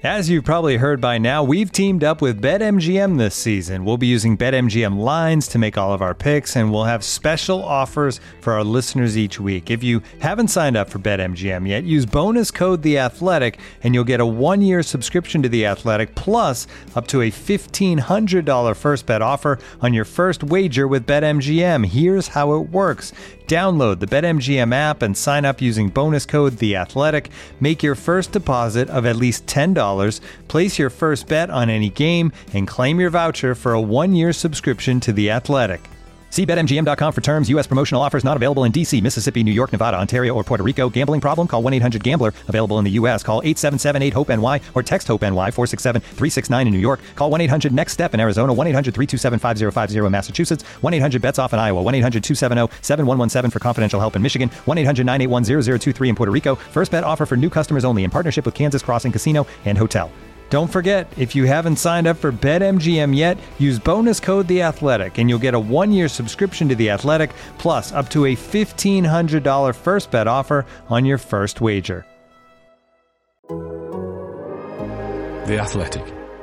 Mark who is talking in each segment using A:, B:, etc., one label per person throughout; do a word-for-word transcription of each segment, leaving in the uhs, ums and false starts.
A: As you've probably heard by now, we've teamed up with BetMGM this season. We'll be using BetMGM lines to make all of our picks, and we'll have special offers for our listeners each week. If you haven't signed up for BetMGM yet, use bonus code The Athletic, and you'll get a one-year subscription to The Athletic, plus up to a fifteen hundred dollars first bet offer on your first wager with BetMGM. Here's how it works. Download the BetMGM app and sign up using bonus code The Athletic. Make your first deposit of at least ten dollars, place your first bet on any game, and claim your voucher for a one-year subscription to The Athletic. See Bet M G M dot com for terms. U S promotional offers not available in D C, Mississippi, New York, Nevada, Ontario, or Puerto Rico. Gambling problem? Call one eight hundred gambler. Available in the U S. Call eight seven seven eight hope N Y or text HOPE-NY four six seven three six nine in New York. Call one eight hundred next step in Arizona. one eight hundred three two seven five zero five zero in Massachusetts. one eight hundred bets off in Iowa. one eight hundred two seven zero seven one one seven for confidential help in Michigan. one eight hundred nine eight one zero zero two three in Puerto Rico. First bet offer for new customers only in partnership with Kansas Crossing Casino and Hotel. Don't forget, if you haven't signed up for BetMGM yet, use bonus code The Athletic, and you'll get a one-year subscription to The Athletic, plus up to a fifteen hundred dollars first bet offer on your first wager.
B: The Athletic.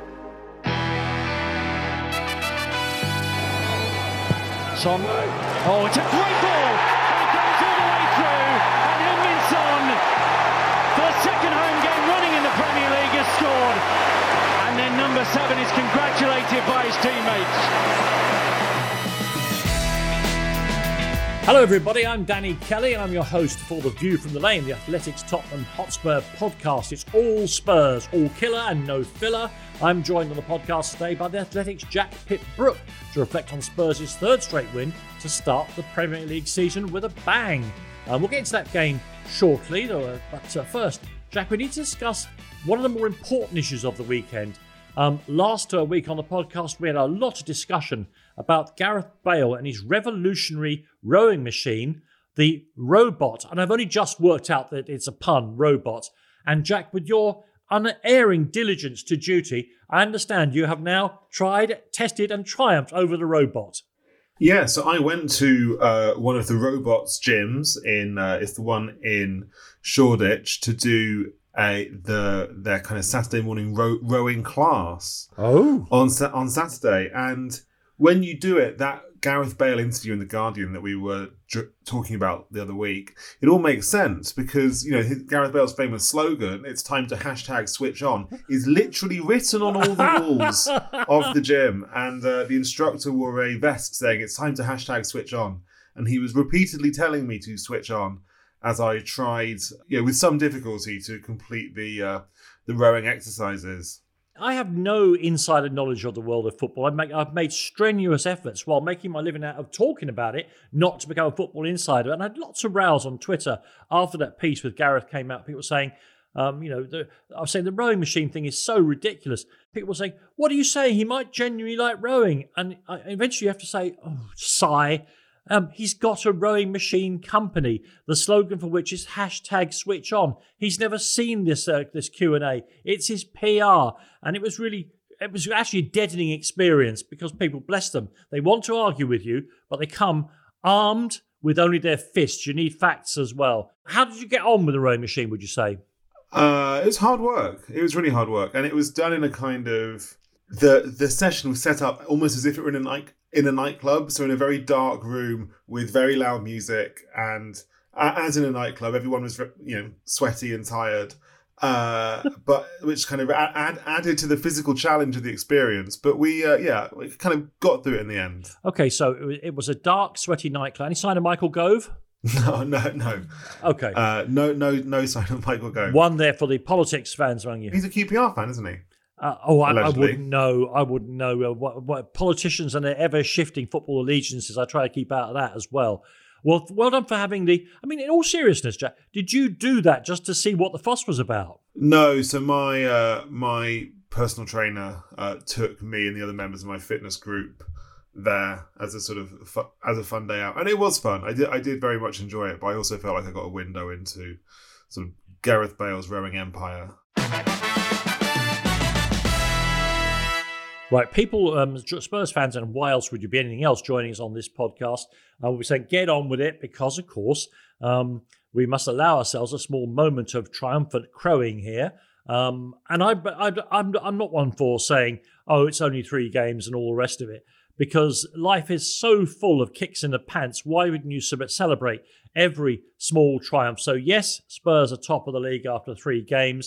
C: Son. Oh, it's a great ball! It goes all the way through, and Heung-min Son, for the second home game running in the Premier League, has scored. And then number seven is congratulated by his teammates.
D: Hello everybody, I'm Danny Kelly and I'm your host for The View from the Lane, the Athletics Tottenham Hotspur podcast. It's all Spurs, all killer and no filler. I'm joined on the podcast today by the Athletics' Jack Pitt-Brooke to reflect on Spurs' third straight win to start the Premier League season with a bang. Um, we'll get into that game shortly, though, but uh, first, Jack, we need to discuss one of the more important issues of the weekend. Um, last uh, week on the podcast, we had a lot of discussion about Gareth Bale and his revolutionary rowing machine, the robot. And I've only just worked out that it's a pun, robot. And Jack, with your unerring diligence to duty, I understand you have now tried, tested and triumphed over the robot.
E: Yeah, so I went to uh, one of the robots gyms in, uh, it's the one in Shoreditch, to do a the their kind of Saturday morning row, rowing class.
D: Oh,
E: on on Saturday, and when you do it, that Gareth Bale interview in The Guardian that we were dr- talking about the other week, it all makes sense because, you know, his, Gareth Bale's famous slogan, "It's time to hashtag switch on," is literally written on all the walls of the gym, and uh, the instructor wore a vest saying, "It's time to hashtag switch on," and he was repeatedly telling me to switch on as I tried, you know, with some difficulty to complete the uh, the rowing exercises.
D: I have no insider knowledge of the world of football. I've, make, I've made strenuous efforts while making my living out of talking about it, not to become a football insider. And I had lots of rows on Twitter after that piece with Gareth came out. People saying, um, you know, the, I was saying the rowing machine thing is so ridiculous. People were saying, what are you saying? He might genuinely like rowing. And I, eventually you have to say, oh, sigh. Um, he's got a rowing machine company, the slogan for which is hashtag switch on. He's never seen this uh, this Q and A. It's his P R. And it was really, it was actually a deadening experience because people, bless them, they want to argue with you, but they come armed with only their fists. You need facts as well. How did you get on with the rowing machine, would you say?
E: Uh, it was hard work. It was really hard work. And it was done in a kind of, the the session was set up almost as if it were in a night in a nightclub, so in a very dark room with very loud music, and uh, as in a nightclub, everyone was, you know, sweaty and tired, uh, but which kind of add, added to the physical challenge of the experience. But we, uh, yeah, we kind of got through it in the end.
D: Okay, so it was a dark, sweaty nightclub. Any sign of Michael Gove?
E: No, no, no.
D: Okay.
E: Uh, no, no, no sign of Michael Gove.
D: One there for the politics fans among you.
E: He's a Q P R fan, isn't he?
D: Uh, oh, I, I wouldn't know. I wouldn't know. Uh, what, what politicians and their ever-shifting football allegiances, I try to keep out of that as well. Well, well done for having the... I mean, in all seriousness, Jack, did you do that just to see what the fuss was about?
E: No, so my uh, my personal trainer uh, took me and the other members of my fitness group there as a sort of fu- as a fun day out, and it was fun. I did I did very much enjoy it, but I also felt like I got a window into sort of Gareth Bale's rowing empire.
D: Right, people, um, Spurs fans, and why else would you be anything else joining us on this podcast? Uh, we'll be saying get on with it because, of course, um, we must allow ourselves a small moment of triumphant crowing here. Um, and I, I, I'm, I'm not one for saying, oh, it's only three games and all the rest of it, because life is so full of kicks in the pants. Why wouldn't you celebrate every small triumph? So yes, Spurs are top of the league after three games,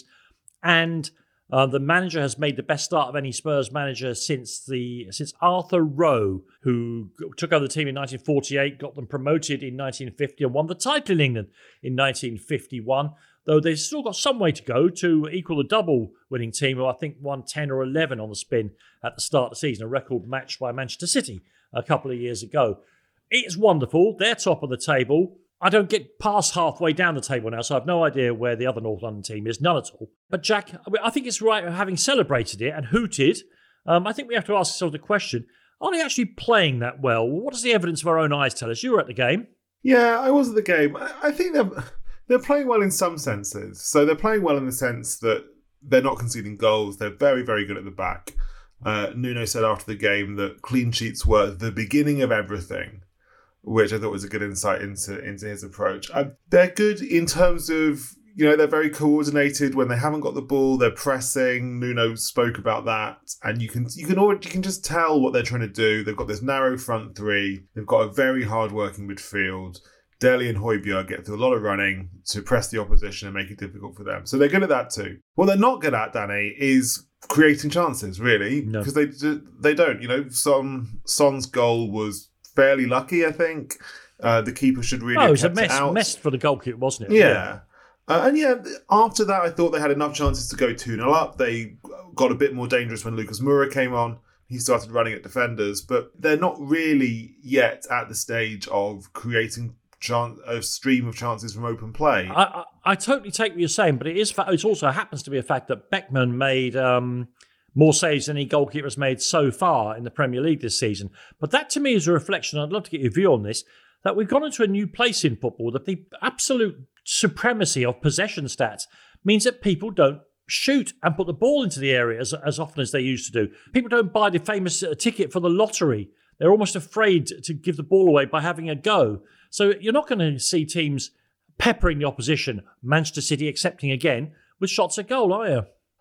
D: and uh, the manager has made the best start of any Spurs manager since the since Arthur Rowe, who took over the team in nineteen forty-eight, got them promoted in nineteen fifty, and won the title in England in nineteen fifty-one. Though they've still got some way to go to equal the double-winning team, who I think won ten or eleven on the spin at the start of the season, a record matched by Manchester City a couple of years ago. It's wonderful. They're top of the table. I don't get past halfway down the table now, so I've no idea where the other North London team is, none at all. But Jack, I think it's right, having celebrated it and hooted, um, I think we have to ask ourselves the question, are they actually playing that well? What does the evidence of our own eyes tell us? You were at the game.
E: Yeah, I was at the game. I think they're... They're playing well in some senses. So they're playing well in the sense that they're not conceding goals. They're very, very good at the back. Uh, Nuno said after the game that clean sheets were the beginning of everything, which I thought was a good insight into, into his approach. Uh, they're good in terms of, you know, they're very coordinated. When they haven't got the ball, they're pressing. Nuno spoke about that. And you can you can already, you can just tell what they're trying to do. They've got this narrow front three. They've got a very hard-working midfield. Dele and Højbjerg get through a lot of running to press the opposition and make it difficult for them. So they're good at that too. What they're not good at, Danny, is creating chances, really.
D: No.
E: Because they they don't. You know, Son, Son's goal was fairly lucky, I think. Uh, the keeper should really
D: oh,
E: have
D: it was a
E: kept
D: mess,
E: it out.
D: mess for the goalkeeper, wasn't it?
E: Yeah. yeah. Uh, and yeah, after that, I thought they had enough chances to go two nil up. They got a bit more dangerous when Lucas Moura came on. He started running at defenders. But they're not really yet at the stage of creating Chance, a stream of chances from open play.
D: I, I, I totally take what you're saying, but it is it also happens to be a fact that Beckman made um, more saves than any goalkeeper has made so far in the Premier League this season. But that to me is a reflection, I'd love to get your view on this, that we've gone into a new place in football, that the absolute supremacy of possession stats means that people don't shoot and put the ball into the area as, as often as they used to do. People don't buy the famous uh, ticket for the lottery. They're almost afraid to give the ball away by having a go. So you're not going to see teams peppering the opposition, Manchester City accepting again, with shots at goal, are you?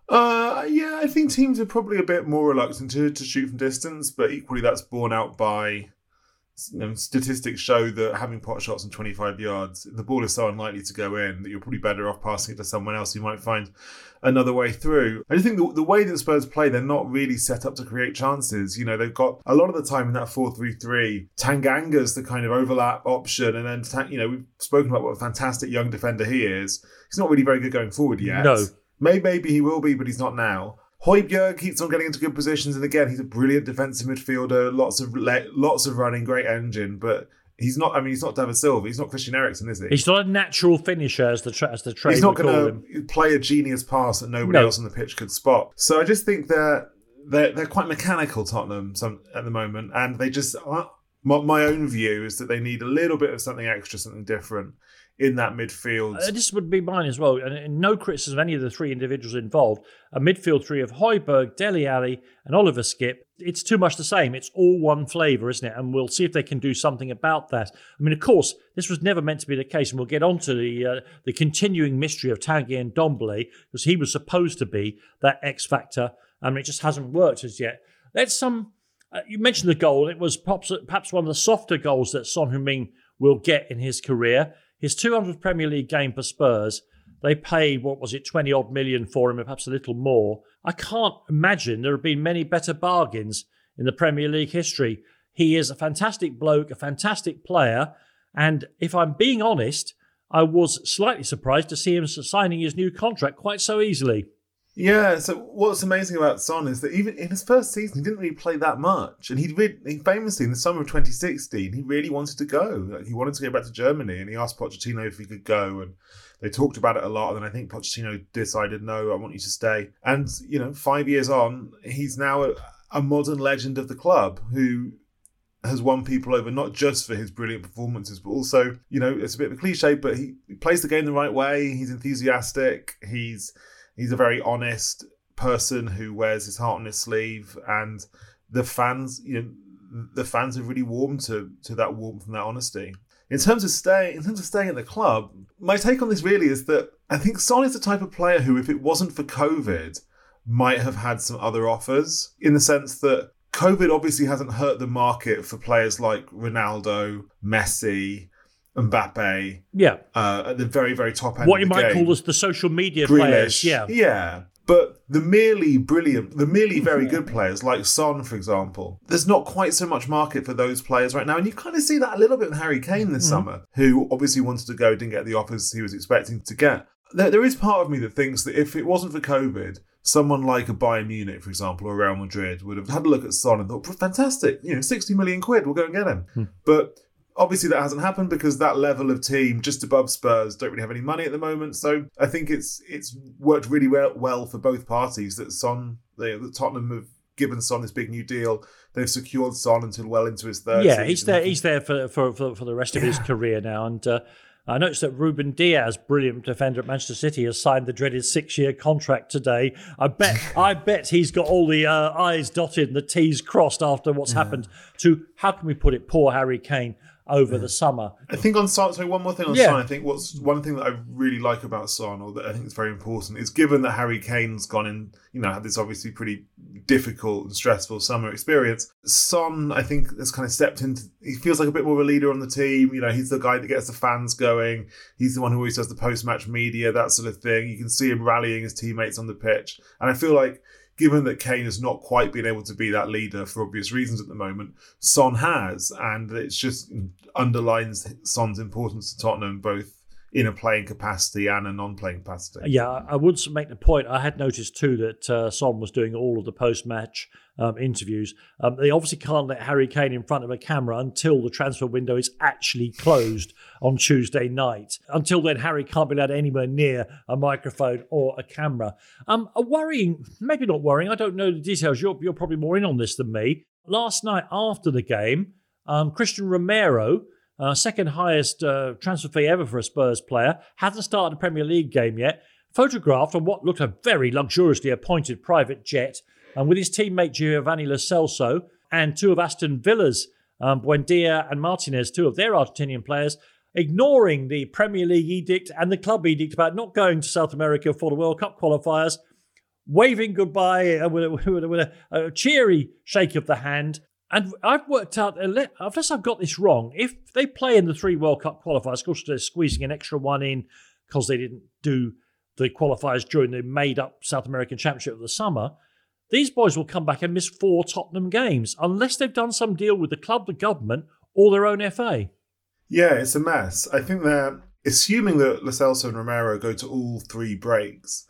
E: Uh, yeah, I think teams are probably a bit more reluctant to, to shoot from distance, but equally that's borne out by, you know, statistics show that having pot shots in twenty-five yards, the ball is so unlikely to go in that you're probably better off passing it to someone else who might find another way through. I just think the, the way that Spurs play, they're not really set up to create chances. You know, they've got a lot of the time in that four three three, Tanganga's the kind of overlap option, and then, you know, we've spoken about what a fantastic young defender he is. He's not really very good going forward yet.
D: No.
E: Maybe, maybe he will be, but he's not now. Højbjerg keeps on getting into good positions, and again, he's a brilliant defensive midfielder, lots of lots of running, great engine, but he's not, I mean, he's not David Silva, he's not Christian Eriksen, is he?
D: He's not a natural finisher, as the, tra- as the trade
E: He's not
D: going
E: to play a genius pass that nobody
D: No.
E: else on the pitch could spot. So I just think they're, they're, they're quite mechanical, Tottenham, some, at the moment, and they just, uh, my, my own view is that they need a little bit of something extra, something different in that midfield.
D: Uh, this would be mine as well, and, and no criticism of any of the three individuals involved. A midfield three of Højbjerg, Dele Alli, and Oliver Skipp. It's too much the same. It's all one flavour, isn't it? And we'll see if they can do something about that. I mean, of course, this was never meant to be the case, and we'll get on to the uh, the continuing mystery of Tanguy Ndombele, because he was supposed to be that X factor. I mean, it just hasn't worked as yet. Let's some. Uh, you mentioned the goal. It was perhaps, perhaps one of the softer goals that Son Heung-min will get in his career. His two hundredth Premier League game for Spurs, they paid, what was it, twenty odd million for him, perhaps a little more. I can't imagine there have been many better bargains in the Premier League history. He is a fantastic bloke, a fantastic player, and if I'm being honest, I was slightly surprised to see him signing his new contract quite so easily.
E: Yeah, so what's amazing about Son is that even in his first season, he didn't really play that much. And he, really, he famously, in the summer of twenty sixteen, he really wanted to go. Like, he wanted to go back to Germany, and he asked Pochettino if he could go. And they talked about it a lot, and then I think Pochettino decided, no, I want you to stay. And, you know, five years on, he's now a, a modern legend of the club who has won people over not just for his brilliant performances, but also, you know, it's a bit of a cliche, but he, he plays the game the right way. He's enthusiastic. He's... He's a very honest person who wears his heart on his sleeve, and the fans, you know, the fans have really warmed to to that warmth and that honesty. In terms of staying, in terms of staying at the club, my take on this really is that I think Son is the type of player who, if it wasn't for COVID, might have had some other offers, in the sense that COVID obviously hasn't hurt the market for players like Ronaldo, Messi, Mbappe.
D: Yeah.
E: Uh, at the very, very top end
D: What
E: of
D: you
E: the
D: might
E: game.
D: call the, the social media
E: Grealish.
D: players. Yeah.
E: Yeah. But the merely brilliant, the merely very good players like Son, for example, there's not quite so much market for those players right now. And you kind of see that a little bit with Harry Kane this mm. summer, who obviously wanted to go, didn't get the offers he was expecting to get. There, there is part of me that thinks that if it wasn't for COVID, someone like a Bayern Munich, for example, or Real Madrid would have had a look at Son and thought, fantastic, you know, sixty million quid, we'll go and get him. Hmm. But obviously that hasn't happened because that level of team just above Spurs don't really have any money at the moment. So I think it's it's worked really well, well for both parties that Son, they, that Tottenham have given Son this big new deal. They've secured Son until well into his third
D: yeah,
E: season.
D: he's there. He's there for for for, for the rest of yeah. his career now. And uh, I noticed that Ruben Diaz, brilliant defender at Manchester City, has signed the dreaded six-year contract today. I bet, I bet he's got all the uh, I's dotted and the T's crossed after what's yeah. happened to, how can we put it, poor Harry Kane over the summer.
E: I think on Son, so one more thing on
D: yeah.
E: Son, I think what's one thing that I really like about Son, or that I think is very important, is given that Harry Kane's gone in, you know, had this obviously pretty difficult and stressful summer experience, Son, I think, has kind of stepped into, he feels like a bit more of a leader on the team. You know, he's the guy that gets the fans going. He's the one who always does the post-match media, that sort of thing. You can see him rallying his teammates on the pitch. And I feel like, given that Kane has not quite been able to be that leader for obvious reasons at the moment, Son has, and it's just underlines Son's importance to Tottenham, both in a playing capacity and a non-playing capacity.
D: Yeah, I would make the point. I had noticed too that uh, Son was doing all of the post-match um, interviews. Um, they obviously can't let Harry Kane in front of a camera until the transfer window is actually closed on Tuesday night. Until then, Harry can't be allowed anywhere near a microphone or a camera. Um, a worrying, maybe not worrying, I don't know the details. You're, you're probably more in on this than me. Last night after the game, um, Christian Romero, Uh, second highest uh, transfer fee ever for a Spurs player, hasn't started a Premier League game yet, photographed on what looked a very luxuriously appointed private jet, and with his teammate Giovanni Lo Celso and two of Aston Villa's, um, Buendia and Martinez, two of their Argentinian players, ignoring the Premier League edict and the club edict about not going to South America for the World Cup qualifiers, waving goodbye uh, with, a, with, a, with a, a cheery shake of the hand. And I've worked out, unless I've got this wrong, if they play in the three World Cup qualifiers, of course they're squeezing an extra one in because they didn't do the qualifiers during the made-up South American Championship of the summer, these boys will come back and miss four Tottenham games, unless they've done some deal with the club, the government, or their own F A.
E: Yeah, it's a mess. I think they're, assuming that Lo Celso and Romero go to all three breaks,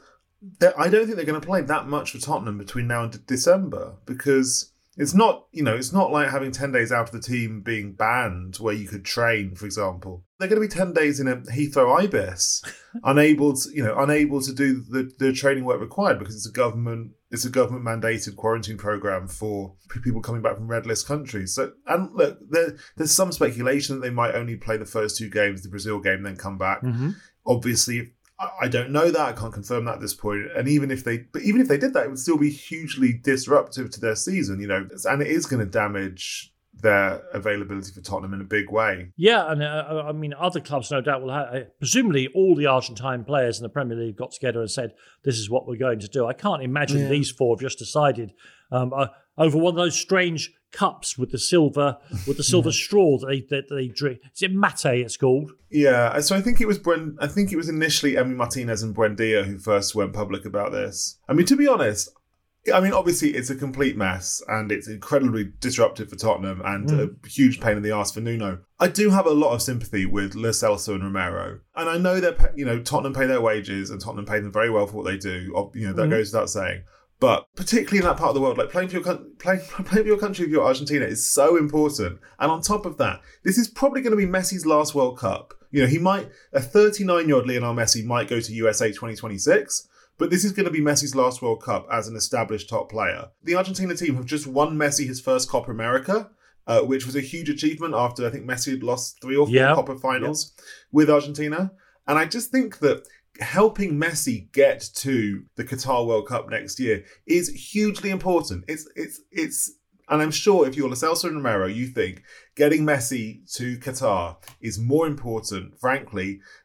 E: I don't think they're going to play that much for Tottenham between now and December, because it's not, you know, it's not like having ten days out of the team being banned where you could train, for example. They're going to be ten days in a Heathrow Ibis, unable to, you know, unable to do the, the training work required because it's a government, it's a government mandated quarantine program for people coming back from red list countries. So, and look, there, there's some speculation that they might only play the first two games, the Brazil game, then come back. Mm-hmm. Obviously, I don't know that. I can't confirm that at this point. And even if they, but even if they did that, it would still be hugely disruptive to their season, you know, and it is going to damage their availability for Tottenham in a big way.
D: Yeah, and uh, I mean, other clubs no doubt will have, uh, presumably all the Argentine players in the Premier League got together and said, this is what we're going to do. I can't imagine yeah. these four have just decided um, uh, over one of those strange cups with the silver with the silver straw that they that they drink. Is it mate? It's called.
E: Yeah, so I think it was Buen, I think it was initially Emi Martinez and Buendia who first went public about this. I mean, to be honest, I mean, obviously it's a complete mess and it's incredibly disruptive for Tottenham and mm. a huge pain in the arse for Nuno. I do have a lot of sympathy with Lo Celso and Romero, and I know that, you know, Tottenham pay their wages and Tottenham pay them very well for what they do. You know, that mm. goes without saying. But particularly in that part of the world, like playing for your playing, playing for your country, if you're Argentina, is so important. And on top of that, this is probably going to be Messi's last World Cup. You know, he might a thirty-nine-year-old Lionel Messi might go to U S A twenty twenty-six, but this is going to be Messi's last World Cup as an established top player. The Argentina team have just won Messi his first Copa America, uh, which was a huge achievement after I think Messi had lost three or four yep. Copa finals yep. with Argentina. And I just think that helping Messi get to the Qatar World Cup next year is hugely important. It's it's it's, and I'm sure if you're Lo Celso and Romero, you think getting Messi to Qatar is more important, frankly,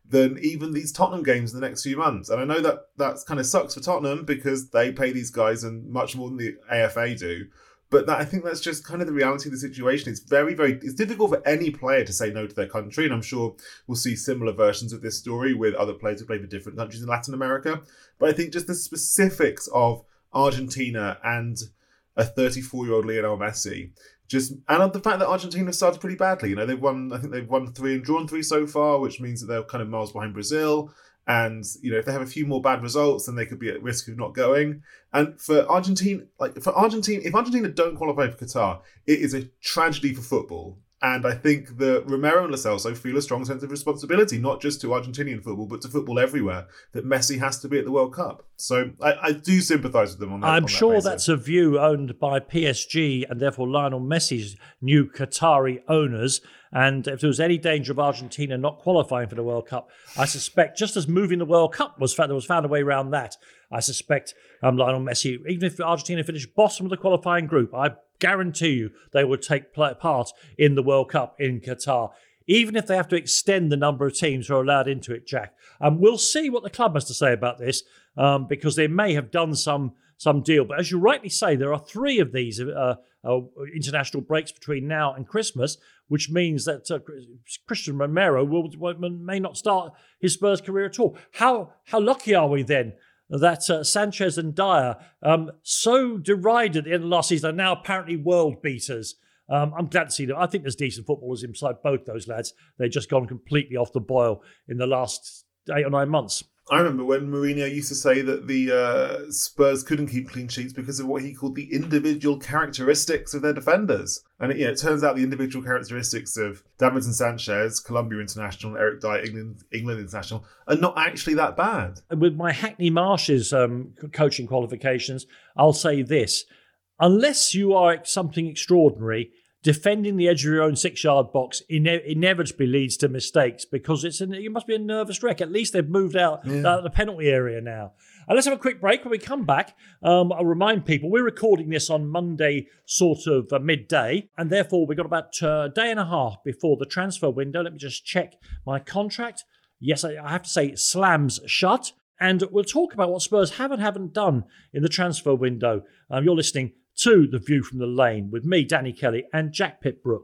E: than even these Tottenham games in the next few months. And I know that that kind of sucks for Tottenham because they pay these guys and much more than the A F A do. But that, I think that's just kind of the reality of the situation. It's very, very, it's difficult for any player to say no to their country. And I'm sure we'll see similar versions of this story with other players who play for different countries in Latin America. But I think just the specifics of Argentina and a thirty-four-year-old Lionel Messi, just and the fact that Argentina started pretty badly. You know, they've won, I think they've won three and drawn three so far, which means that they're kind of miles behind Brazil. And, you know, if they have a few more bad results, then they could be at risk of not going. And for Argentina, like for Argentina, if Argentina don't qualify for Qatar, it is a tragedy for football. And I think that Romero and Lo Celso feel a strong sense of responsibility, not just to Argentinian football, but to football everywhere, that Messi has to be at the World Cup. So I, I do sympathise with them on that.
D: I'm
E: on that
D: sure
E: basis.
D: That's a view owned by P S G and therefore Lionel Messi's new Qatari owners. And if there was any danger of Argentina not qualifying for the World Cup, I suspect, just as moving the World Cup was found, there was found a way around that, I suspect um, Lionel Messi, even if Argentina finished bottom of the qualifying group, I guarantee you they would take part in the World Cup in Qatar, even if they have to extend the number of teams who are allowed into it, Jack. And um, we'll see what the club has to say about this, um, because they may have done some some deal. But as you rightly say, there are three of these uh, uh, international breaks between now and Christmas, which means that uh, Christian Romero will, will, may not start his Spurs career at all. How how lucky are we then that uh, Sanchez and Dyer, um, so derided at the end of last season, are now apparently world beaters? Um, I'm glad to see them. I think there's decent footballers inside both those lads. They've just gone completely off the boil in the last eight or nine months.
E: I remember when Mourinho used to say that the uh, Spurs couldn't keep clean sheets because of what he called the individual characteristics of their defenders. And it, you know, it turns out the individual characteristics of Davinson Sanchez, Colombia international, and Eric Dyer, England, England international, are not actually that bad.
D: With my Hackney Marshes um, coaching qualifications, I'll say this. Unless you are something extraordinary, defending the edge of your own six-yard box ine- inevitably leads to mistakes because it's an, you must be a nervous wreck. At least they've moved out yeah. uh, the penalty area now. And let's have a quick break. When we come back, um, I'll remind people we're recording this on Monday, sort of uh, midday, and therefore we've got about a day and a half before the transfer window. Let me just check my contract. Yes, I, I have to say it slams shut. And we'll talk about what Spurs have and haven't done in the transfer window. Um, you're listening to The View from the Lane with me, Danny Kelly, and Jack Pitt-Brooke.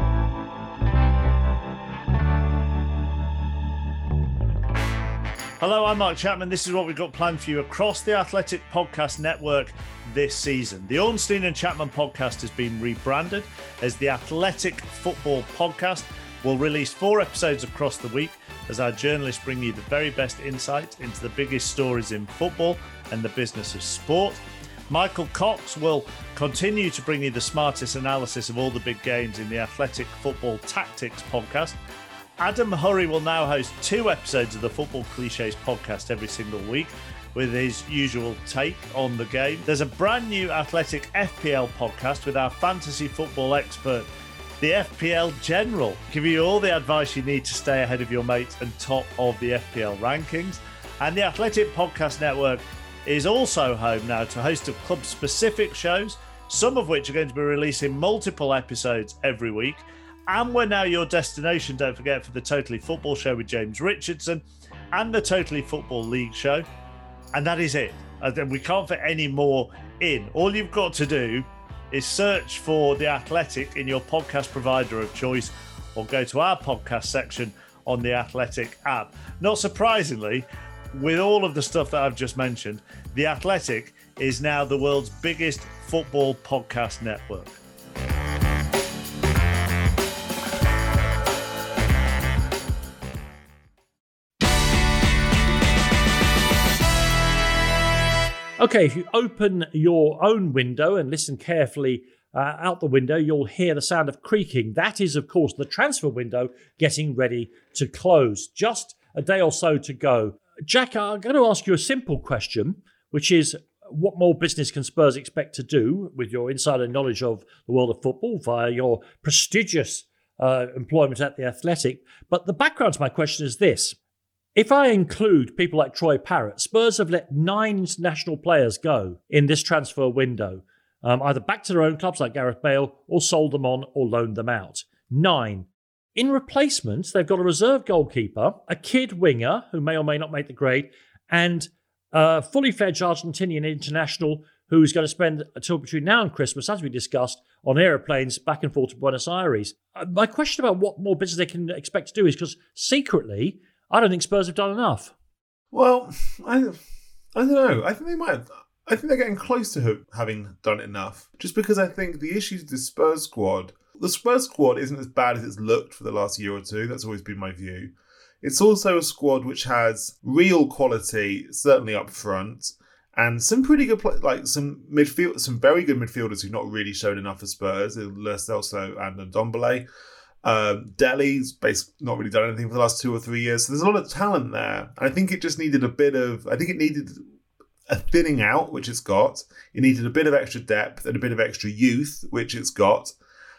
D: Hello, I'm Mark Chapman. This is what we've got planned for you across the Athletic Podcast Network this season. The Ornstein and Chapman podcast has been rebranded as the Athletic Football Podcast. We'll release four episodes across the week as our journalists bring you the very best insight into the biggest stories in football and the business of sport. Michael Cox will continue to bring you the smartest analysis of all the big games in the Athletic Football Tactics podcast. Adam Hurrey will now host two episodes of the Football Clichés podcast every single week with his usual take on the game. There's a brand new Athletic F P L podcast with our fantasy football expert, the F P L General, giving you all the advice you need to stay ahead of your mates and top of the F P L rankings. And the Athletic Podcast Network is also home now to a host of club-specific shows, some of which are going to be releasing multiple episodes every week. And we're now your destination, don't forget, for the Totally Football Show with James Richardson and the Totally Football League Show. And that is it. We can't fit any more in. All you've got to do is search for The Athletic in your podcast provider of choice or go to our podcast section on the Athletic app. Not surprisingly, with all of the stuff that I've just mentioned, The Athletic is now the world's biggest football podcast network. Okay, if you open your own window and listen carefully uh, out the window, you'll hear the sound of creaking. That is, of course, the transfer window getting ready to close. Just a day or so to go. Jack, I'm going to ask you a simple question, which is, what more business can Spurs expect to do with your insider knowledge of the world of football via your prestigious uh, employment at The Athletic? But the background to my question is this. If I include people like Troy Parrott, Spurs have let nine national players go in this transfer window, um, either back to their own clubs like Gareth Bale or sold them on or loaned them out. Nine. in replacement, they've got a reserve goalkeeper, a kid winger who may or may not make the grade, and a fully fledged Argentinian international who's going to spend until between now and Christmas, as we discussed, on aeroplanes back and forth to Buenos Aires. Uh, my question about what more business they can expect to do is because secretly, I don't think Spurs have done enough.
E: Well, I, I don't know. I think they might have. I think they're getting close to having done enough. Just because I think the issues with the Spurs squad, the Spurs squad isn't as bad as it's looked for the last year or two. That's always been my view. It's also a squad which has real quality, certainly up front, and some pretty good, like some midfield, some very good midfielders who've not really shown enough for Spurs, Lo Celso and Ndombele. Um, Dele's basically not really done anything for the last two or three years. So there's a lot of talent there. I think it just needed a bit of, I think it needed a thinning out, which it's got. It needed a bit of extra depth and a bit of extra youth, which it's got,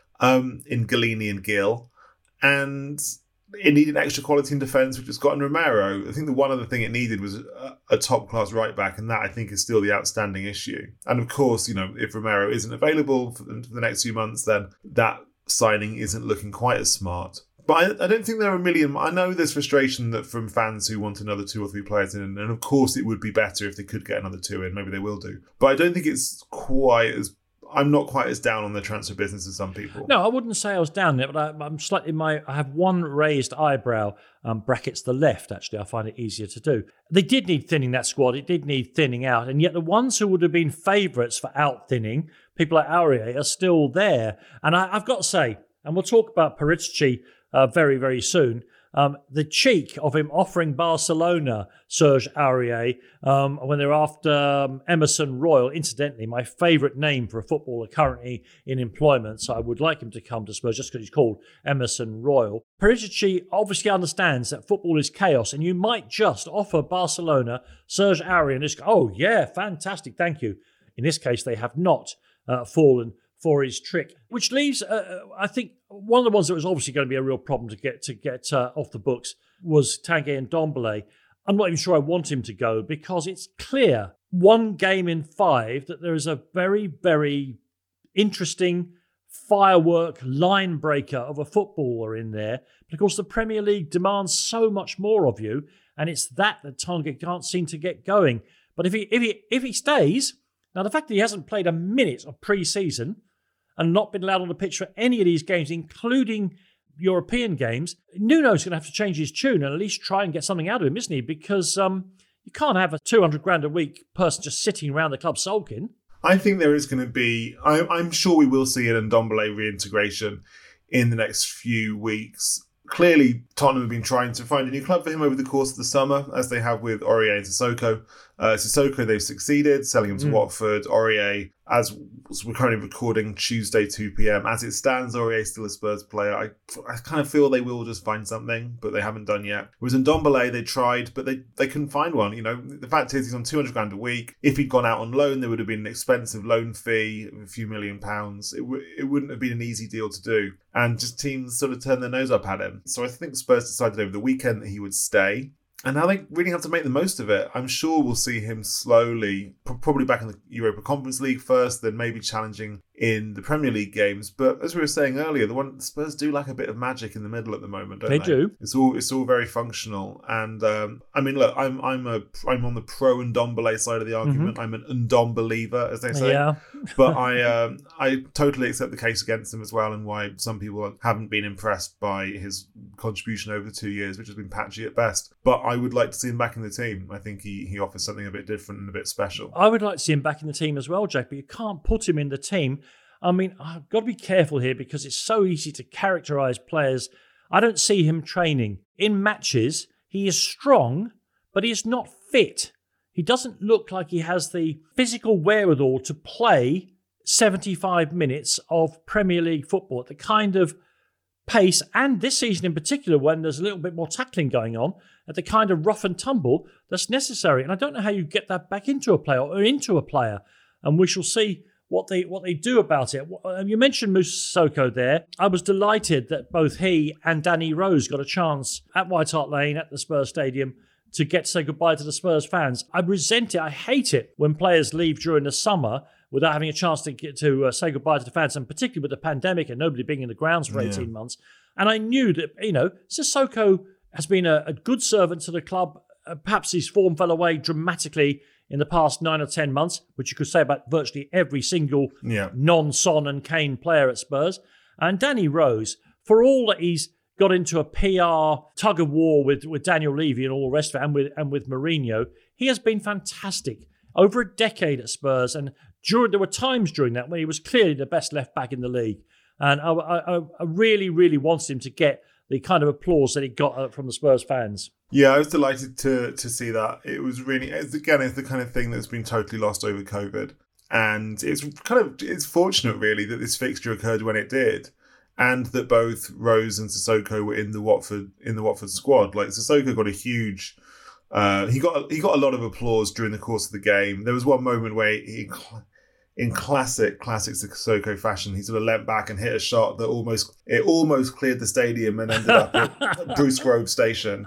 E: um, in Galini and Gill. And it needed extra quality in defence, which it's got in Romero. I think the one other thing it needed was a, a top-class right-back, and that, I think, is still the outstanding issue. And, of course, you know, if Romero isn't available for the, for the next few months, then that signing isn't looking quite as smart. But I, I don't think there are a million... I know there's frustration that from fans who want another two or three players in, and of course it would be better if they could get another two in. Maybe they will do. But I don't think it's quite as... I'm not quite as down on the transfer business as some people.
D: No, I wouldn't say I was down there, but I, I'm slightly... my. I have one raised eyebrow, um, brackets the left, actually. I find it easier to do. They did need thinning that squad. It did need thinning out. And yet the ones who would have been favourites for out-thinning, people like Aurier, are still there. And I, I've got to say... And we'll talk about Paratici uh, very, very soon. Um, the cheek of him offering Barcelona Serge Aurier um, when they're after um, Emerson Royal. Incidentally, my favourite name for a footballer currently in employment. So I would like him to come to Spurs just because he's called Emerson Royal. Paratici obviously understands that football is chaos, and you might just offer Barcelona Serge Aurier and just go, oh, yeah, fantastic, thank you. In this case, they have not uh, fallen for his trick, which leaves, uh, I think, one of the ones that was obviously going to be a real problem to get to get uh, off the books was Tanguy Ndombele. I'm not even sure I want him to go because it's clear, one game in five, that there is a very, very interesting firework line breaker of a footballer in there. But of course, the Premier League demands so much more of you, and it's that that Tanguy can't seem to get going. But if he if he if he stays, now the fact that he hasn't played a minute of pre-season and not been allowed on the pitch for any of these games, including European games, Nuno's going to have to change his tune and at least try and get something out of him, isn't he? Because um, you can't have a two hundred grand a week person just sitting around the club sulking.
E: I think there is going to be... I, I'm sure we will see an Ndombele reintegration in the next few weeks. Clearly, Tottenham have been trying to find a new club for him over the course of the summer, as they have with Aurier and Sissoko. Uh, Sissoko, they've succeeded, selling him to mm. Watford. Aurier, as we're currently recording Tuesday, two p.m, as it stands, Aurier is still a Spurs player. I, I kind of feel they will just find something, but they haven't done yet. Whereas in Ndombele, they tried, but they, they couldn't find one. You know, the fact is he's on two hundred grand a week. If he'd gone out on loan, there would have been an expensive loan fee of a few million pounds. It, w- it wouldn't have been an easy deal to do. And just teams sort of turned their nose up at him. So I think Spurs decided over the weekend that he would stay. And now they really have to make the most of it. I'm sure we'll see him slowly, probably back in the Europa Conference League first, then maybe challenging in the Premier League games. But as we were saying earlier, the one the Spurs do lack a bit of magic in the middle at the moment, don't they?
D: They do.
E: It's all it's all very functional. And um, I mean, look, I'm I'm a I'm on the pro Ndombele side of the argument. Mm-hmm. I'm an Ndom believer, as they say.
D: Yeah.
E: But I um, I totally accept the case against him as well, and why some people haven't been impressed by his contribution over the two years, which has been patchy at best. But I would like to see him back in the team. I think he he offers something a bit different and a bit special.
D: I would like to see him back in the team as well, Jack, but you can't put him in the team. I mean, I've got to be careful here because it's so easy to characterise players. I don't see him training. In matches, he is strong, but he is not fit. He doesn't look like he has the physical wherewithal to play seventy-five minutes of Premier League football at the kind of pace, and this season in particular, when there's a little bit more tackling going on, at the kind of rough and tumble that's necessary. And I don't know how you get that back into a player or into a player. And we shall see what they what they do about it. You mentioned Sissoko there. I was delighted that both he and Danny Rose got a chance at White Hart Lane at the Spurs Stadium to get to say goodbye to the Spurs fans. I resent it. I hate it when players leave during the summer without having a chance to get to uh, say goodbye to the fans, and particularly with the pandemic and nobody being in the grounds for eighteen yeah. months. And I knew that, you know, Sissoko has been a, a good servant to the club. Uh, perhaps his form fell away dramatically in the past nine or ten months, which you could say about virtually every single
E: yeah.
D: non-Son and Kane player at Spurs. And Danny Rose, for all that he's got into a P R tug of war with, with Daniel Levy and all the rest of it, and with, and with Mourinho, he has been fantastic over a decade at Spurs. And during, there were times during that when he was clearly the best left back in the league. And I, I, I really, really wanted him to get the kind of applause that he got from the Spurs fans.
E: Yeah, I was delighted to to see that. It was really, it's, again, it's the kind of thing that's been totally lost over COVID. And it's kind of, it's fortunate really that this fixture occurred when it did. And that both Rose and Sissoko were in the Watford in the Watford squad. Like Sissoko got a huge, uh, he got he got a lot of applause during the course of the game. There was one moment where he, in classic classic Sissoko fashion, he sort of leant back and hit a shot that almost it almost cleared the stadium and ended up at Bruce Grove Station.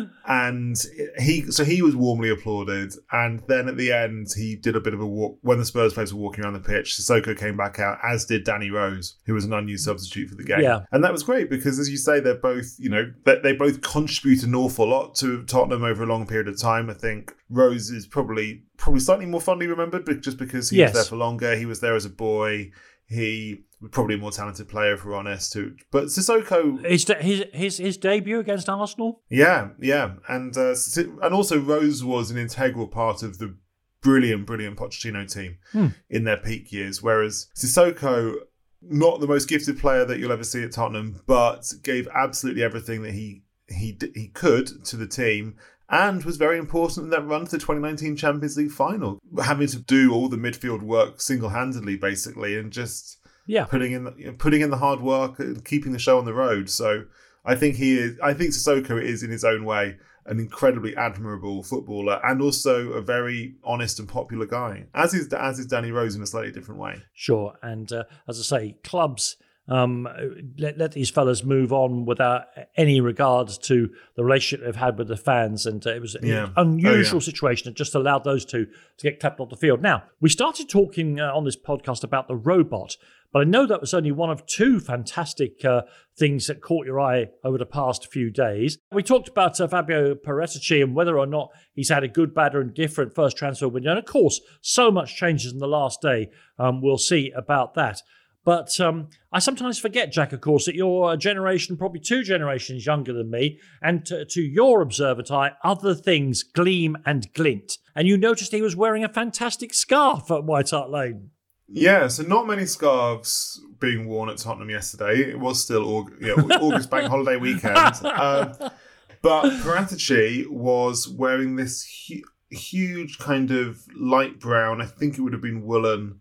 E: And he so he was warmly applauded. And then at the end, he did a bit of a walk when the Spurs players were walking around the pitch. Sissoko came back out, as did Danny Rose, who was an unused substitute for the game.
D: Yeah.
E: And that was great because, as you say, they're both you know they, they both contribute an awful lot to Tottenham over a long period of time. I think Rose is probably probably slightly more fondly remembered, but just because he
D: yes.
E: was there for longer. He was there as a boy. He was probably a more talented player, if we're honest. Too. But Sissoko,
D: his his his, his debut against Arsenal.
E: Yeah, yeah, and uh, and also Rose was an integral part of the brilliant, brilliant Pochettino team hmm. in their peak years. Whereas Sissoko, not the most gifted player that you'll ever see at Tottenham, but gave absolutely everything that he he he could to the team. And was very important in that run to the twenty nineteen Champions League final, having to do all the midfield work single-handedly, basically, and just
D: yeah.
E: putting in the, you know, putting in the hard work and keeping the show on the road. So I think he is. I think Sissoko is, in his own way, an incredibly admirable footballer and also a very honest and popular guy, as is as is Danny Rose in a slightly different way.
D: Sure, and uh, as I say, clubs. Um, let, let these fellas move on without any regard to the relationship they've had with the fans. And uh, it was
E: yeah.
D: an unusual
E: oh, yeah.
D: situation that just allowed those two to get clapped off the field. Now, we started talking uh, on this podcast about the robot, but I know that was only one of two fantastic uh, things that caught your eye over the past few days. We talked about uh, Fabio Paratici and whether or not he's had a good, bad, or indifferent first transfer window. And of course, so much changes in the last day. Um, we'll see about that. But um, I sometimes forget, Jack, of course, that you're a generation, probably two generations younger than me, and to, to your observant eye, other things gleam and glint. And you noticed he was wearing a fantastic scarf at White Hart Lane.
E: Yeah, so not many scarves being worn at Tottenham yesterday. It was still August, you know, August bank holiday weekend. Um, but Paratici was wearing this hu- huge kind of light brown, I think it would have been woolen,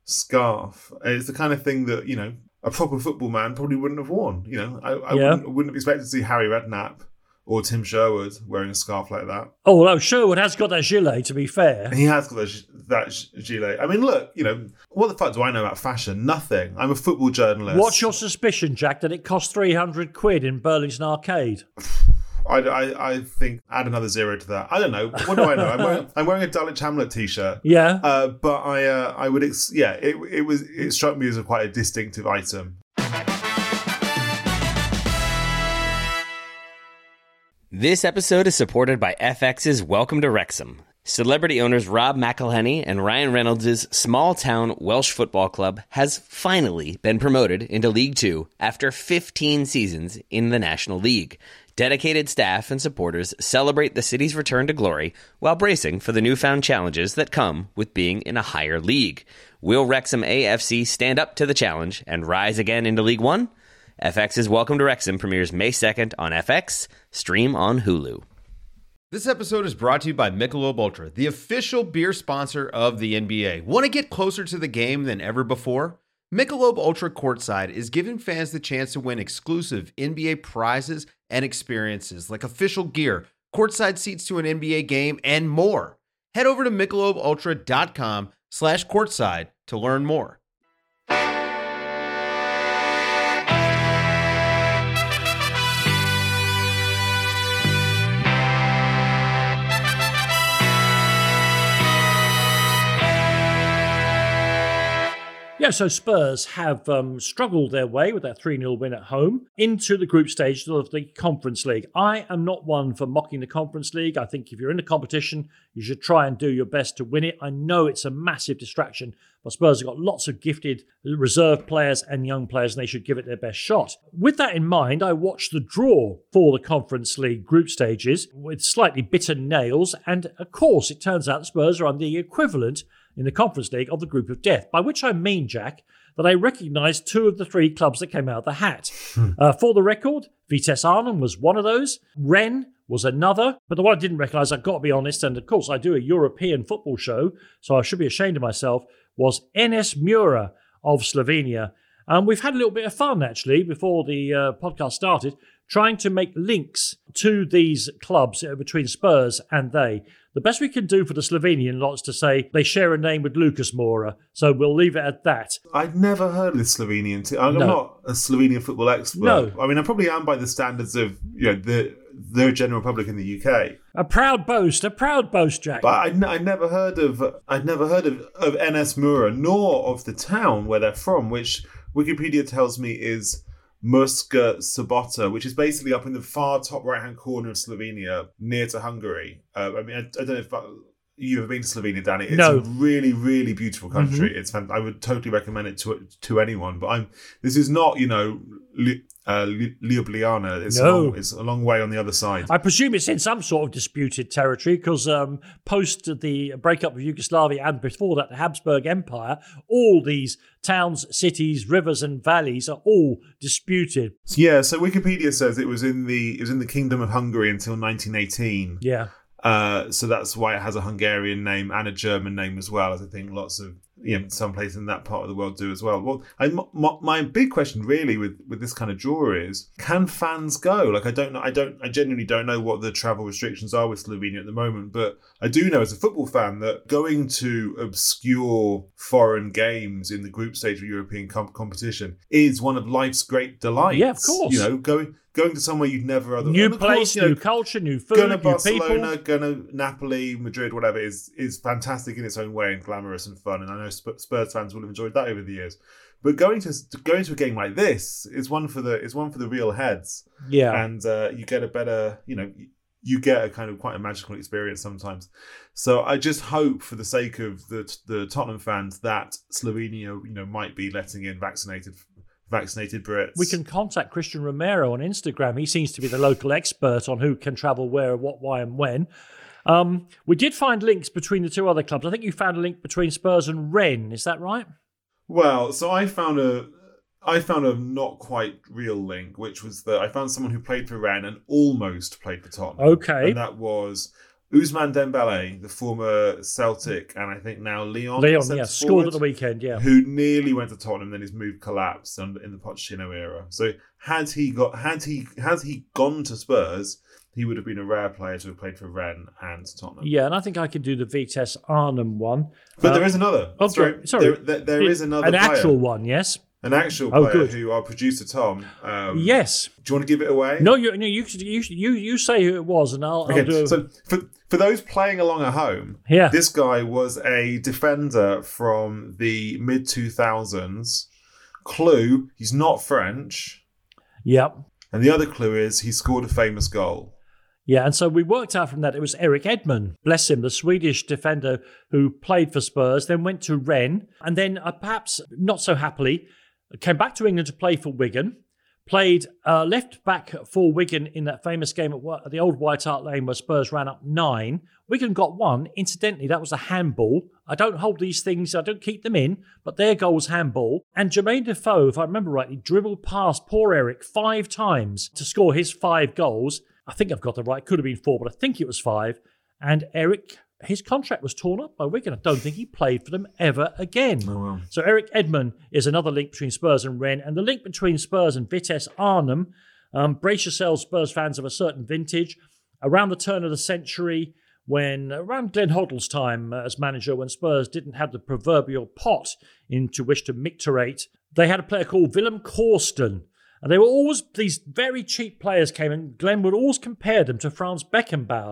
E: scarf. It's the kind of thing that, you know, a proper football man probably wouldn't have worn. You know, I, I
D: yeah.
E: wouldn't, wouldn't have expected to see Harry Redknapp or Tim Sherwood wearing a scarf like that.
D: Oh, no, Sherwood has got that gilet, to be fair.
E: He has got that, that gilet. I mean, look, you know, what the fuck do I know about fashion? Nothing. I'm a football journalist.
D: What's your suspicion, Jack, that it cost three hundred quid in Burlington Arcade?
E: I, I, I think add another zero to that. I don't know. What do I know? I'm wearing, I'm wearing a Dulwich Hamlet t-shirt.
D: Yeah.
E: Uh, but I uh, I would ex- yeah. It it was it struck me as a quite a distinctive item.
F: This episode is supported by F X's Welcome to Wrexham. Celebrity owners Rob McElhenney and Ryan Reynolds' small-town Welsh football club has finally been promoted into League Two after fifteen seasons in the National League. Dedicated staff and supporters celebrate the city's return to glory while bracing for the newfound challenges that come with being in a higher league. Will Wrexham A F C stand up to the challenge and rise again into League One? F X's Welcome to Wrexham premieres May second on F X, stream on Hulu.
G: This episode is brought to you by Michelob Ultra, the official beer sponsor of the N B A. Want to get closer to the game than ever before? Michelob Ultra Courtside is giving fans the chance to win exclusive N B A prizes and experiences like official gear, courtside seats to an N B A game, and more. Head over to michelobultra.com slash courtside to learn more.
D: Yeah, so Spurs have um, struggled their way with that three nil win at home into the group stage of the Conference League. I am not one for mocking the Conference League. I think if you're in the competition, you should try and do your best to win it. I know it's a massive distraction, but Spurs have got lots of gifted reserve players and young players, and they should give it their best shot. With that in mind, I watched the draw for the Conference League group stages with slightly bitter nails, and of course, it turns out the Spurs are on the equivalent in the Conference League of the group of death, by which I mean, Jack, that I recognise two of the three clubs that came out of the hat. Hmm. Uh, for the record, Vitesse Arnhem was one of those, Rennes was another, but the one I didn't recognise, I've got to be honest, and of course I do a European football show, so I should be ashamed of myself, was N S Mura of Slovenia. And we've had a little bit of fun, actually, before the uh, podcast started, trying to make links to these clubs uh, between Spurs and they. The best we can do for the Slovenian lot is to say they share a name with Lucas Moura, so we'll leave it at that.
E: I'd never heard of the Slovenian team. I'm
D: No.
E: not a Slovenian football expert.
D: No.
E: I mean, I probably am by the standards of you know the the general public in the U K.
D: A proud boast, a proud boast, Jack.
E: But I'd, n- I'd never heard of I'd never heard of, of N S Mura, nor of the town where they're from, which Wikipedia tells me is Murska Sobota, which is basically up in the far top right-hand corner of Slovenia, near to Hungary. Uh, I mean, I, I don't know if I, you've ever been to Slovenia, Danny. It's
D: No.
E: a really, really beautiful country.
D: Mm-hmm.
E: It's fan- I would totally recommend it to to anyone. But I'm this is not, you know, Li- uh, Li- Ljubljana. It's,
D: No.
E: a long, it's a long way on the other side.
D: I presume it's in some sort of disputed territory because um, post the breakup of Yugoslavia and before that the Habsburg Empire, all these towns, cities, rivers and valleys are all disputed.
E: Yeah, so Wikipedia says it was in the it was in the Kingdom of Hungary until nineteen eighteen.
D: Yeah.
E: Uh, so that's why it has a Hungarian name and a German name as well, as I think lots of, you know, some places in that part of the world do as well. Well, I, my, my big question really with, with this kind of draw is, can fans go? Like, I don't know, I don't, I genuinely don't know what the travel restrictions are with Slovenia at the moment, but I do know as a football fan that going to obscure foreign games in the group stage of European comp- competition is one of life's great delights.
D: Yeah, of course.
E: You know, going going to somewhere you'd never otherwise.
D: New
E: and of
D: place,
E: course, you know,
D: new culture, new food,
E: going to
D: new
E: Barcelona,
D: people.
E: going to Napoli, Madrid, whatever is is fantastic in its own way and glamorous and fun. And I know Sp- Spurs fans will have enjoyed that over the years. But going to going to a game like this is one for the is one for the real heads.
D: Yeah.
E: And uh, you get a better, you know, you get a kind of quite a magical experience sometimes. So I just hope, for the sake of the the Tottenham fans, that Slovenia, you know, might be letting in vaccinated. vaccinated Brits.
D: We can contact Christian Romero on Instagram. He seems to be the local expert on who can travel where, what, why and when. Um, we did find links between the two other clubs. I think you found a link between Spurs and Rennes. Is that right?
E: Well, so I found a I found a not quite real link, which was that I found someone who played for Rennes and almost played for Tottenham.
D: Okay.
E: And that was Ousmane Dembele, the former Celtic and I think now Lyon.
D: Leon,
E: centre
D: yeah,
E: forward,
D: scored at the weekend, yeah.
E: who nearly went to Tottenham, then his move collapsed in the Pochettino era. So had he got had he had he gone to Spurs, he would have been a rare player to have played for Rennes and Tottenham.
D: Yeah, and I think I could do the Vitesse Arnhem one.
E: But
D: Um,
E: there is another.
D: Oh,
E: sorry,
D: sorry.
E: There, there, there is another
D: An
E: player.
D: actual one, yes.
E: An actual
D: Oh,
E: player
D: good.
E: who our producer Tom. Um,
D: Yes.
E: Do you want to give it away?
D: No, you, no, you, you, you, you say who it was, and I'll, I'll
E: Okay,
D: do.
E: so for for those playing along at home,
D: Yeah.
E: this guy was a defender from the mid two thousands. Clue: he's not French,
D: Yep.
E: and the other clue is he scored a famous goal.
D: Yeah, and so we worked out from that it was Eric Edman, bless him, the Swedish defender who played for Spurs, then went to Rennes, and then uh, perhaps not so happily came back to England to play for Wigan, played uh, left back for Wigan in that famous game at, at the old White Hart Lane where Spurs ran up nine. Wigan got one. Incidentally, that was a handball. I don't hold these things, I don't keep them in, but their goal was handball. And Jermaine Defoe, if I remember rightly, dribbled past poor Eric five times to score his five goals. I think I've got the right. Could have been four, but I think it was five. And Eric, his contract was torn up by Wigan. I don't think he played for them ever again.
E: Oh, wow.
D: So Eric Edman is another link between Spurs and Rennes. And the link between Spurs and Vitesse Arnhem, um, brace yourselves, Spurs fans of a certain vintage, around the turn of the century, when around Glenn Hoddle's time uh, as manager, when Spurs didn't have the proverbial pot into which to micturate, they had a player called Willem Korsten. And they were always, these very cheap players came and Glenn would always compare them to Franz Beckenbauer.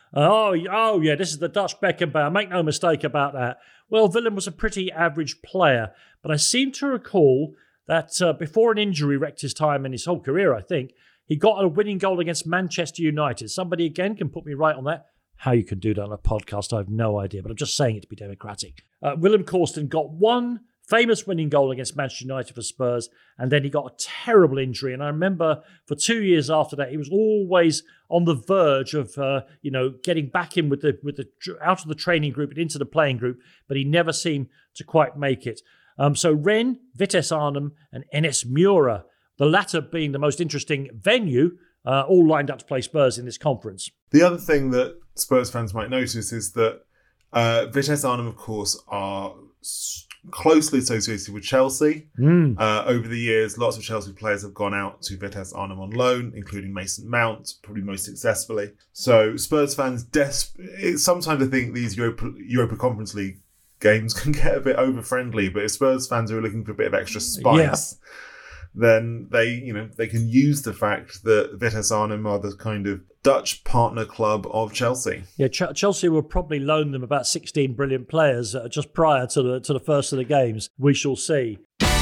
D: Uh, oh, oh, yeah, this is the Dutch Beckenbauer. Make no mistake about that. Well, Willem was a pretty average player, but I seem to recall that uh, before an injury wrecked his time in his whole career, I think, he got a winning goal against Manchester United. Somebody, again, can put me right on that. How you can do that on a podcast, I have no idea, but I'm just saying it to be democratic. Uh, Willem Korsten got one famous winning goal against Manchester United for Spurs, and then he got a terrible injury. And I remember for two years after that, he was always on the verge of, uh, you know, getting back in with the with the out of the training group and into the playing group, but he never seemed to quite make it. Um, so Rennes, Vitesse Arnhem, and N S Mura, the latter being the most interesting venue, uh, all lined up to play Spurs in this conference.
E: The other thing that Spurs fans might notice is that uh, Vitesse Arnhem, of course, are closely associated with Chelsea.
D: Mm.
E: Uh, over the years, lots of Chelsea players have gone out to Vitesse Arnhem on loan, including Mason Mount, probably most successfully. So Spurs fans, desp- sometimes I think these Europa, Europa Conference League games can get a bit over-friendly, but if Spurs fans are looking for a bit of extra spice, yeah. then they, you know, they can use the fact that Vitesse Arnhem are the kind of Dutch partner club of Chelsea.
D: Yeah, Ch- Chelsea will probably loan them about sixteen brilliant players uh, just prior to the to the first of the games. We shall see.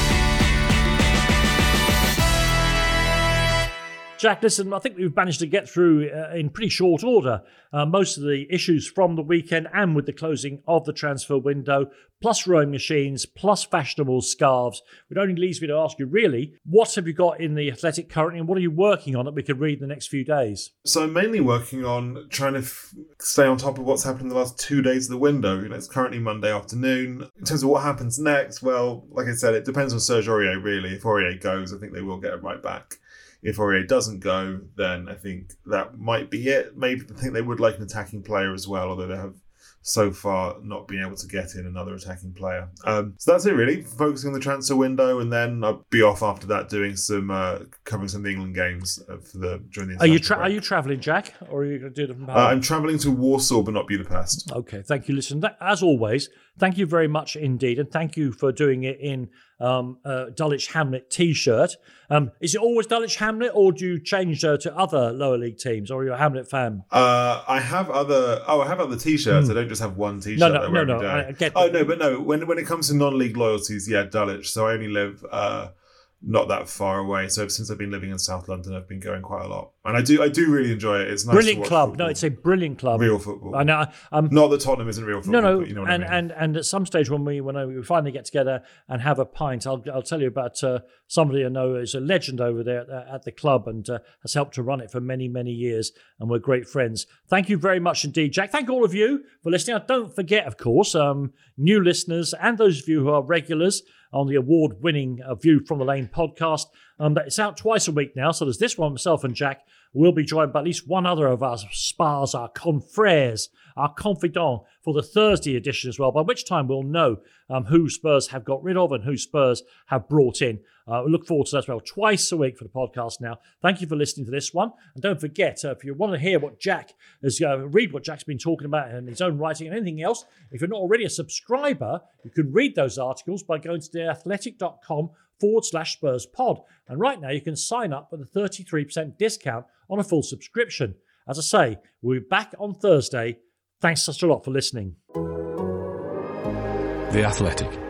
D: Jack, listen, I think we've managed to get through uh, in pretty short order uh, most of the issues from the weekend and with the closing of the transfer window, plus rowing machines, plus fashionable scarves. It only leaves me to ask you, really, what have you got in the Athletic currently and what are you working on that we could read in the next few days?
E: So I'm mainly working on trying to f- stay on top of what's happened in the last two days of the window. You know, it's currently Monday afternoon. In terms of what happens next, well, like I said, it depends on Serge Aurier, really. If Aurier goes, I think they will get it right back. If Aurier doesn't go, then I think that might be it. Maybe I think they would like an attacking player as well, although they have so far not been able to get in another attacking player. Um, so that's it really, focusing on the transfer window, and then I'll be off after that doing some uh, covering some of the England games for the during the.
D: Are you tra- are you travelling, Jack, or are you going to do them from home?
E: Uh, I'm travelling to Warsaw, but not Budapest.
D: Okay, thank you. Listen, that, as always, thank you very much indeed, and thank you for doing it in um, uh, Dulwich Hamlet T-shirt. Um, is it always Dulwich Hamlet, or do you change uh, to other lower league teams, or are you a Hamlet fan?
E: Uh, I have other. Oh, I have other T-shirts. Mm. I don't just have one T-shirt.
D: No, no,
E: that I wear
D: no,
E: every
D: no.
E: day.
D: I get
E: oh no, but no. When when it comes to non-league loyalties, yeah, Dulwich. So I only live uh, not that far away. So since I've been living in South London, I've been going quite a lot, and I do I do really enjoy it. It's nice.
D: Brilliant
E: to watch
D: club.
E: football.
D: No, it's a brilliant club.
E: Real football.
D: I know. Um,
E: Not that Tottenham isn't real football.
D: No, no.
E: But you know what
D: and,
E: I mean.
D: and and at some stage when we when we finally get together and have a pint, I'll I'll tell you about uh, somebody I know is a legend over there at, at the club and uh, has helped to run it for many many years, and we're great friends. Thank you very much indeed, Jack. Thank all of you for listening. Don't forget, of course, um, new listeners and those of you who are regulars on the award-winning uh, View from the Lane podcast. Um, that it's out twice a week now. So there's this one, myself and Jack. We'll be joined by at least one other of our spars, our confrères, our confidants for the Thursday edition as well, by which time we'll know um, who Spurs have got rid of and who Spurs have brought in. Uh, we look forward to that as well, twice a week for the podcast now. Thank you for listening to this one. And don't forget, uh, if you want to hear what Jack has, uh, read what Jack's been talking about in his own writing and anything else, if you're not already a subscriber, you can read those articles by going to theathletic.com forward slash Spurs pod. And right now you can sign up with a thirty-three percent discount on a full subscription. As I say, we'll be back on Thursday. Thanks such a lot for listening.
B: The Athletic.